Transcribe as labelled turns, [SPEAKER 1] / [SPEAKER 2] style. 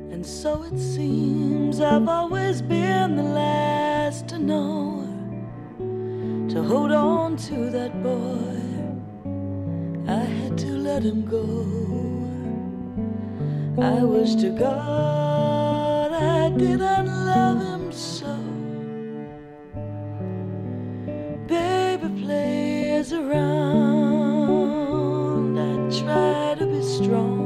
[SPEAKER 1] And so it seems I've always been the last to know, to hold on to that boy. I had to let him go. I wish to God I didn't love him so. Baby plays around, I try to be strong,